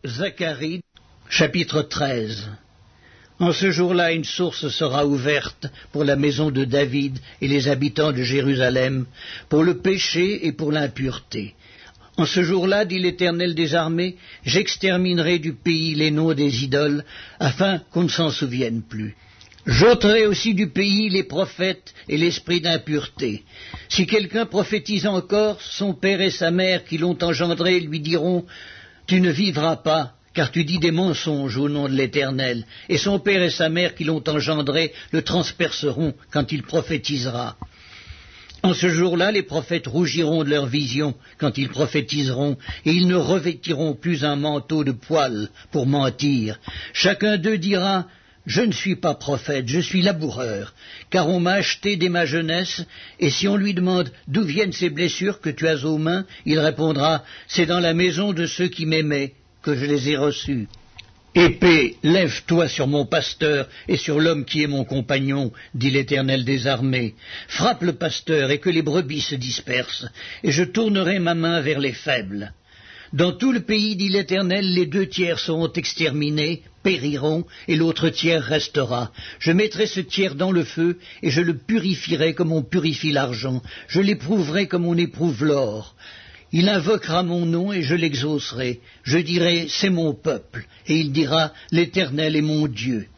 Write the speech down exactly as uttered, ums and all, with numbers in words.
Zacharie, chapitre treize. En ce jour-là, une source sera ouverte pour la maison de David et les habitants de Jérusalem, pour le péché et pour l'impureté. En ce jour-là, dit l'Éternel des armées, j'exterminerai du pays les noms des idoles, afin qu'on ne s'en souvienne plus. J'ôterai aussi du pays les prophètes et l'esprit d'impureté. Si quelqu'un prophétise encore, son père et sa mère qui l'ont engendré lui diront « Tu ne vivras pas, car tu dis des mensonges au nom de l'Éternel. » Et son père et sa mère qui l'ont engendré le transperceront quand il prophétisera. En ce jour-là, les prophètes rougiront de leur vision quand ils prophétiseront, et ils ne revêtiront plus un manteau de poils pour mentir. Chacun d'eux dira « Je ne suis pas prophète, je suis laboureur, car on m'a acheté dès ma jeunesse, et si on lui demande d'où viennent ces blessures que tu as aux mains, il répondra « C'est dans la maison de ceux qui m'aimaient que je les ai reçus. » Épée, lève-toi sur mon pasteur et sur l'homme qui est mon compagnon, dit l'Éternel des armées. Frappe le pasteur et que les brebis se dispersent, et je tournerai ma main vers les faibles. Dans tout le pays, dit l'Éternel, les deux tiers seront exterminés, périront, et l'autre tiers restera. Je mettrai ce tiers dans le feu, et je le purifierai comme on purifie l'argent. Je l'éprouverai comme on éprouve l'or. Il invoquera mon nom et je l'exaucerai. Je dirai, c'est mon peuple. Et il dira, l'Éternel est mon Dieu.